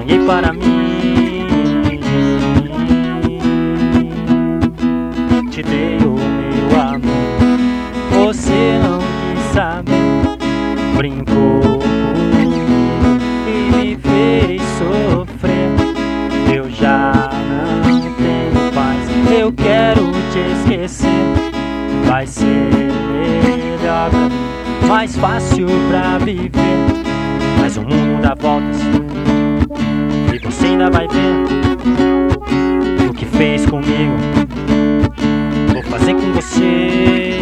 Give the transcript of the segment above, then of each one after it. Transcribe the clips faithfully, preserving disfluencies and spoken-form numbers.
sonhei para mim. Te dei o meu amor, você não quis saber. Brincou comigo e me fez sofrer. Eu já não tenho paz, eu quero te esquecer. Vai ser melhor pra mim, mais fácil pra viver. Mas o mundo dá voltas e você ainda vai ver o que fez comigo. Vou fazer com você.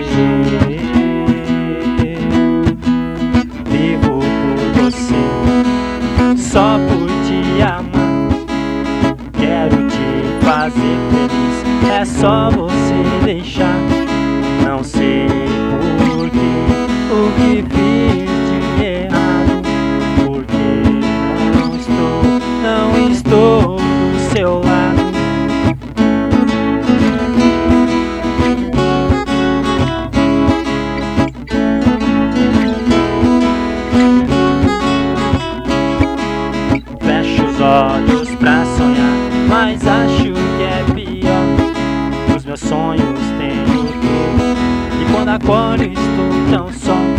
Vivo por você, só por te amar. Quero te fazer feliz, é só você deixar. Não sei porquê, o que fiz de errado, porque não estou, não estou do seu lado. Fecho os olhos pra sonhar, mas acho que é pior. Os meus sonhos têm tudo, e quando acordo estou tão só.